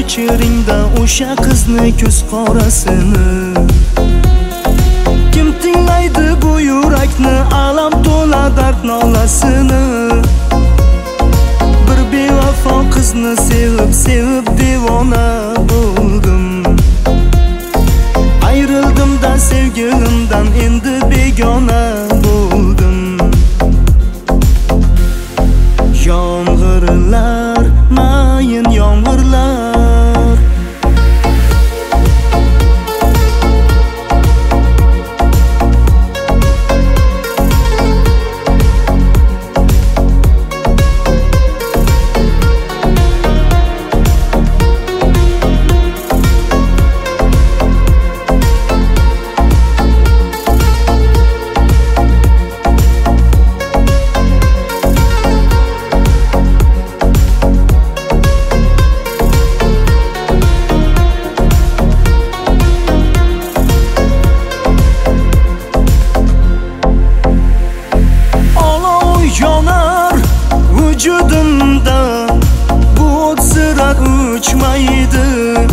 ko'chiringda o'sha qizni ko'z qorasini. Kim tinglaydi bu yurakni, alam to'la dard nolasini. Bir bevafo qizni sevib devona bo'ldim. Ayrildim-da sevgilimdan, endi begona bo'ldim. Yomg'irlar, mayin yomg'irlar, yonar vücudumda, bu o't sira o'chmaydi.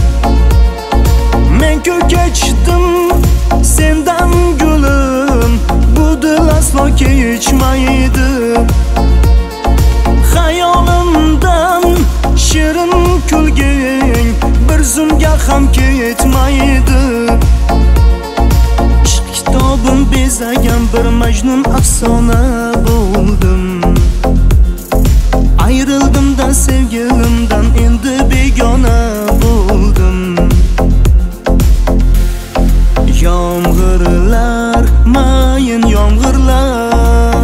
Men ko'kachdim sendan gulim, bu dil aslo kechmaydi. Xayolimdan shirin kulging bir zumga ham ketmaydi. Ishq kitobim bezagan bir majnun afsona bo'ldim. Ayrildim-da sevgilimdan, endi begona bo'ldim. Yomg'irlar, mayin yomg'irlar,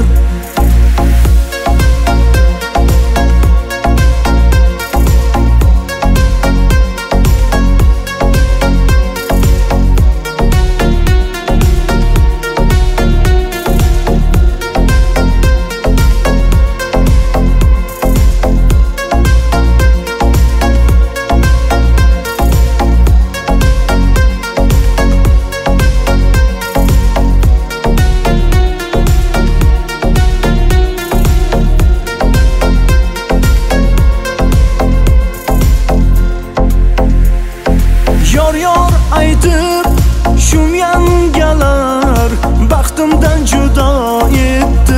yor aytib shum yangalar baxtimdan judo etdi.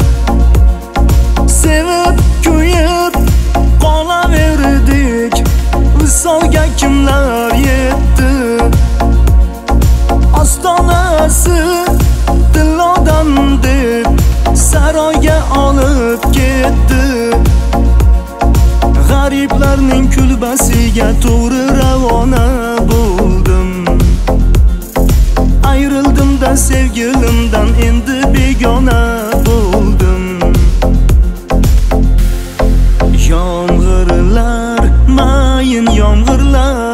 Sevib kuyib qolaverdik, visolga kimlar yetdi. Ostonasi dilodam deb saroyga olib ketdi. G'ariblarning kulbasiga to'g'ri ravona bo'ldim. Ayrildim-da sevgilimdan, endi begona bo'ldim. Yomg'irlar, mayin yomg'irlar,